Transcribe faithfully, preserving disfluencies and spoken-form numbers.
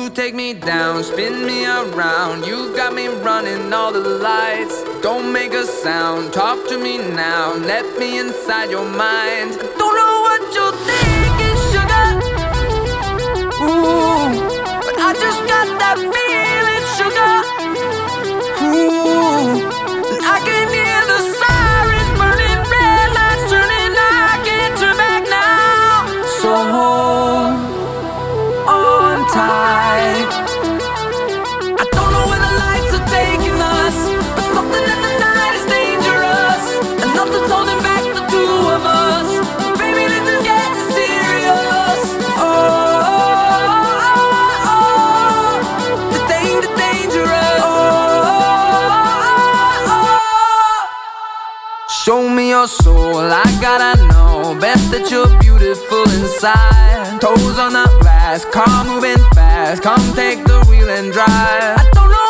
take me down, spin me around. You got me running all the lights. Don't make a sound, talk to me now. Let me inside your mind. I don't know what you're thinking, sugar. Ooh, but I just got that feeling, sugar. Ooh, and I can hear the sirens burning, red lights turning. I can't turn back now. So hold on tight. I don't know where the lights are taking us, but something in the night is dangerous, and nothing's holding back the two of us. Baby, this is getting serious. Oh, oh, oh, oh. The danger, dangerous. Oh, oh, oh. Show me your soul, I gotta know. Best that you're beautiful inside. Toes on the glass, car moving fast. Come take the wheel and drive. I don't know